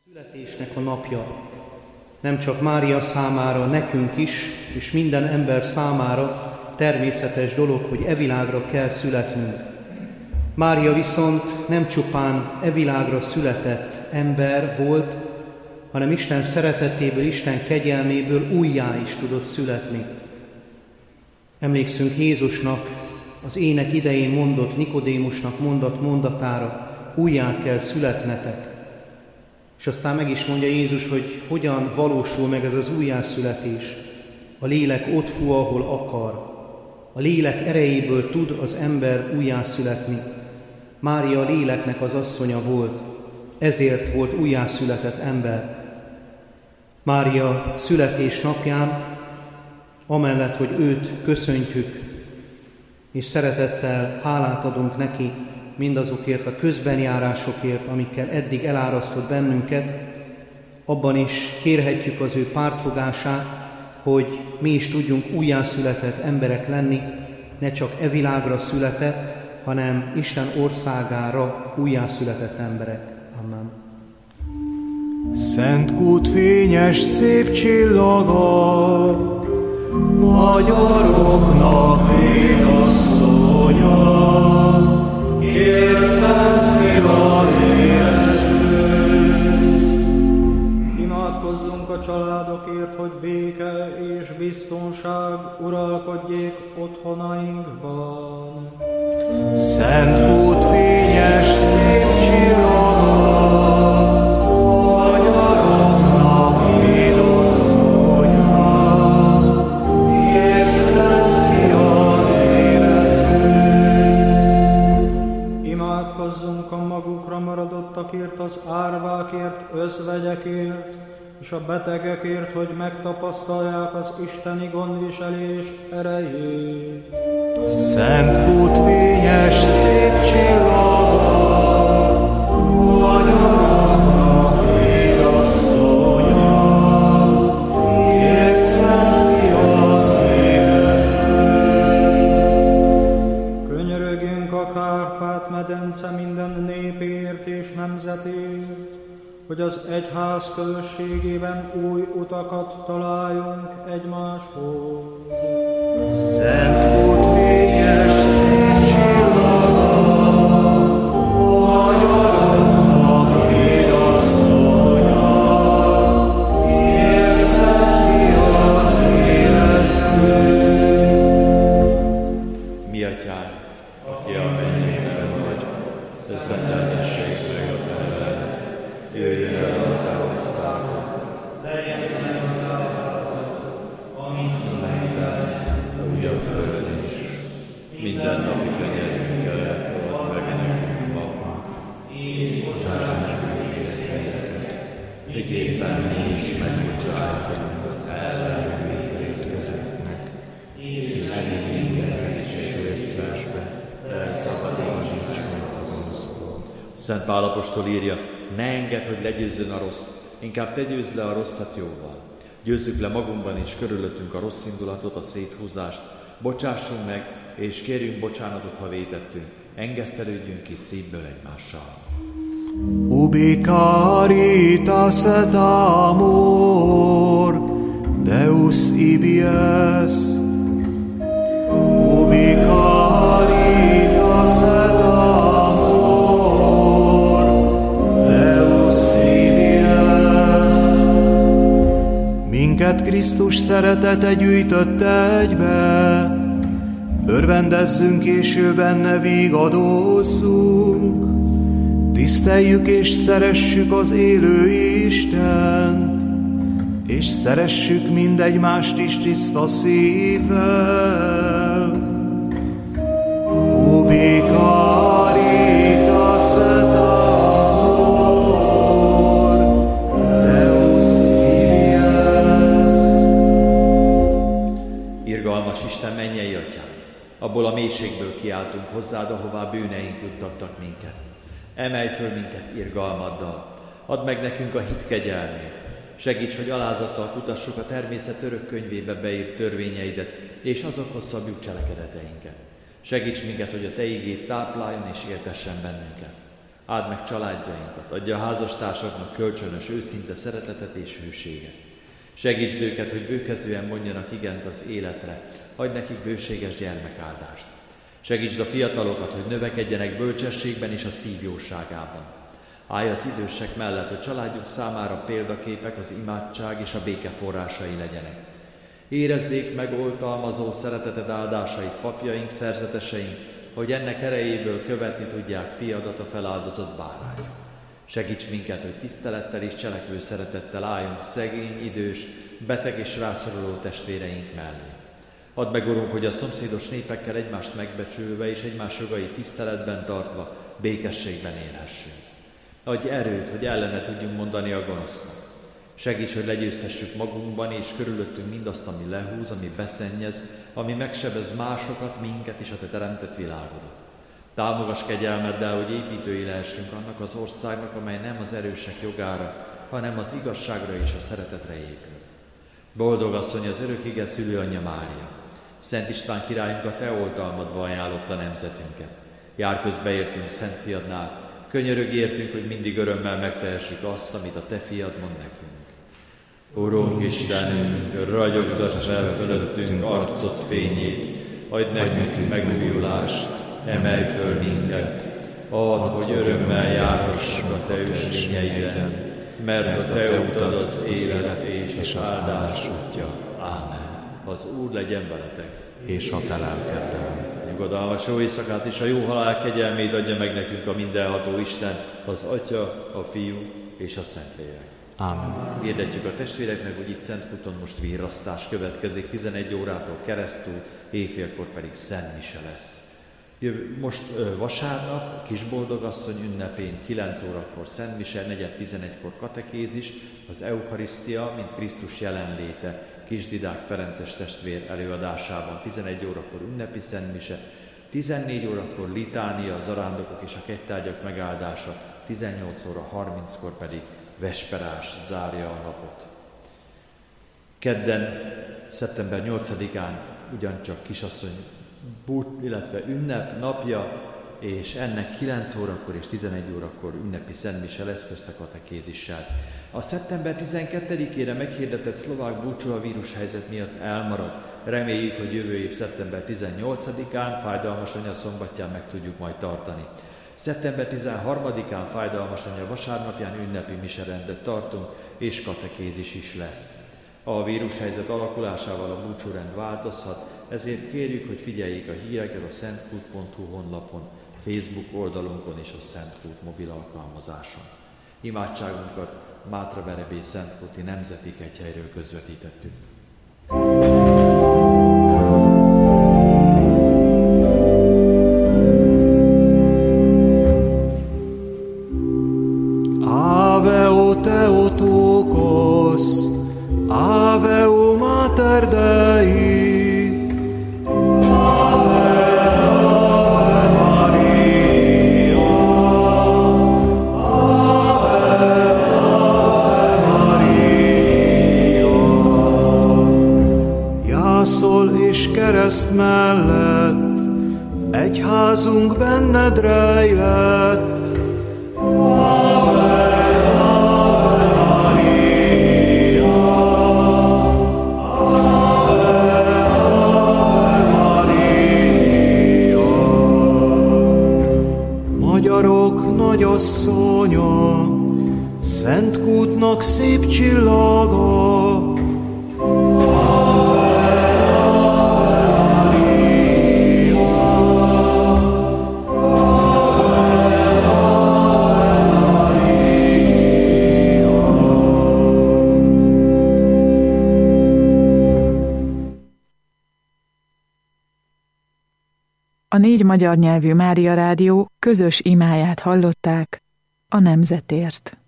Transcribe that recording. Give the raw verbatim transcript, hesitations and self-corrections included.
Születésnek a napja nem csak Mária számára, nekünk is, és minden ember számára természetes dolog, hogy e világra kell születnünk. Mária viszont nem csupán e világra született ember volt, hanem Isten szeretetéből, Isten kegyelméből újjá is tudott születni. Emlékszünk Jézusnak az ének idején mondott, Nikodémusnak mondott mondatára, újjá kell születnetek. És aztán meg is mondja Jézus, hogy hogyan valósul meg ez az újjászületés. A lélek ott fúj, ahol akar. A lélek erejéből tud az ember újjászületni. Mária a léleknek az asszonya volt, ezért volt újjászületett ember. Mária születés napján, amellett, hogy őt köszöntjük, és szeretettel hálát adunk neki, mindazokért a közbenjárásokért, amikkel eddig elárasztott bennünket, abban is kérhetjük az ő pártfogását, hogy mi is tudjunk újjászületett emberek lenni, ne csak e világra született, hanem Isten országára újjászületett emberek. Amen. Szent kút fényes szép csillaga, magyaroknak védasszonya, kért szent fiad életünk. Imádkozzunk a családokért, hogy béke és biztonság uralkodjék otthonainkban. Szent kút fényes szép csillaga, magyaroknak védasszonya, kért szent fiad életünk. Imádkozzunk a magukra maradottakért, az árvákért, özvegyekért, és a betegekért, hogy megtapasztalják az isteni gondviselés erejét. Szent kút fényes szép csillaga, magyaroknak védasszonya, kért szent fiad életünk. Könyörögjünk a Kárpát-medence minden népért és nemzetért, hogy az egyház közösségében új utakat találjunk egymáshoz. Szent kút fényes szép csillaga, magyaroknak védasszonya, kért szent fiad életünk. Mi atyánk, aki a mennyekben vagy, szenteltessék meg a neved. Jöjjön el a te országod, legyen meg a te akaratod, amint a mennyben, úgy a földön is. Minden napi kenyerünket add meg nekünk ma, és bocsáss meg vétkeinket, miképpen mi is megbocsátunk az ellenünk vétkezőknek, és ne vigy minket kísértésbe, de szabadíts meg a gonosztól. Szent Pál apostol írja, ne engedd, hogy legyőzzön a rossz, inkább te győzd le a rosszat jóval. Győzzük le magunkban és körülöttünk a rossz indulatot, a széthúzást, bocsássunk meg, és kérjünk bocsánatot, ha vétettünk, engesztelődjünk ki szívből egymással. Ubi caritas et amor, Deus ibi est. Ubi caritas et amor, Deus ibi est. Minket Krisztus szeretete gyűjtött egybe, örvendezzünk és ő benne vígadózzunk. Tiszteljük és szeressük az élő Istent, és szeressük mindegymást is tiszta szívvel. Ubi caritas et amor, Deus ibi est. Irgalmas Isten, mennyei atyánk, abból a mélységből kiáltunk hozzád, ahová bűneink juttattak minket. Emelj föl minket irgalmaddal, add meg nekünk a hit kegyelmét. Segíts, hogy alázattal kutassuk a természet örök könyvébe beírt törvényeidet, és azokhoz szabjuk cselekedeteinket. Segíts minket, hogy a te ígéd tápláljon és éltessen bennünket. Áld meg családjainkat, adja a házastársaknak kölcsönös, őszinte szeretetet és hűséget. Segítsd őket, hogy bőkezően mondjanak igent az életre, adj nekik bőséges gyermekáldást. Segítsd a fiatalokat, hogy növekedjenek bölcsességben és a szív jóságában. Állj az idősek mellett, hogy családjuk számára példaképek az imádság és a béke forrásai legyenek. Érezzék meg oltalmazó szereteted áldásait papjaink, szerzeteseink, hogy ennek erejéből követni tudják fiadat, a feláldozott bárány. Segíts minket, hogy tisztelettel és cselekvő szeretettel álljunk szegény, idős, beteg és rászoruló testvéreink mellé. Add meg, Urunk, hogy a szomszédos népekkel egymást megbecsülve és egymás jogait tiszteletben tartva békességben élhessünk. Adj erőt, hogy ellene tudjunk mondani a gonosznak. Segíts, hogy legyőzhessük magunkban és körülöttünk mindazt, ami lehúz, ami beszennyez, ami megsebez másokat, minket és a te teremtett világodat. Támogass kegyelmeddel, hogy építői lehessünk annak az országnak, amely nem az erősek jogára, hanem az igazságra és a szeretetre épül. Boldog asszony, az örök ige szülőanyja Mária! Szent István királyunk, a te oltalmadba ajánlotta nemzetünket. Jár közbe értünk Szent Fiadnál, könyörög értünk, hogy mindig örömmel megtehessük azt, amit a te fiad mond nekünk. Urunk Istenünk, ragyogtasd fel fölöttünk arcod fényét, adj nekünk megújulást, emelj föl minket, add, hogy örömmel járhassunk a te őslényeiden, mert a te utad az élet és az áldás útja. Ámen. Az Úr legyen veletek, és a te lelkeddel. Nyugodalmas jó éjszakát és a jó halál kegyelmét adja meg nekünk a mindenható Isten, az Atya, a Fiú és a Szentlélek. Ámen. Hirdetjük a testvéreknek, hogy itt Szentkúton most virrasztás következik, tizenegy órától keresztül, éjfélkor pedig Szent Mise lesz. Jövő, most ö, vasárnap, Kisboldogasszony ünnepén kilenc órakor Szent Mise, negyed tizenegykor katekézis, az Eucharisztia, mint Krisztus jelenléte, Kisdidák Ferences testvér előadásában, tizenegy órakor ünnepi Szent Mise, tizennégy órakor litánia, az arándokok és a kegytárgyak megáldása, tizennyolc óra harminckor pedig vesperás zárja a napot. Kedden, szeptember nyolcadikán ugyancsak kisasszony búcs, illetve ünnep napja, és ennek kilenc órakor és tizenegy órakor ünnepi Szent Mise lesz közt a katekézissel. A szeptember tizenkettedikére meghirdetett szlovák búcsú a vírushelyzet miatt elmarad. Reméljük, hogy jövő év szeptember tizennyolcadikán, Fájdalmas Anya szombatján meg tudjuk majd tartani. szeptember tizenharmadikán, Fájdalmas Anya vasárnapján ünnepi miserendet tartunk, és katekézis is lesz. A vírushelyzet alakulásával a búcsúrend változhat, ezért kérjük, hogy figyeljék a híreket a szentkút pont hu honlapon, Facebook oldalunkon és a Szentkút mobil alkalmazáson. Imádságunkat Mátraverebé Szentkúti Nemzeti Kegyhelyről közvetítettük. Ave o Theotokos, Ave o Mater Dei, kereszt mellett, egyházunk benned rejlett. Ave, Ave Maria, Ave, Ave Maria. Magyarok nagyasszonya, Szentkútnak szép csillaga, A négy magyar nyelvű Mária Rádió közös imáját hallották a nemzetért.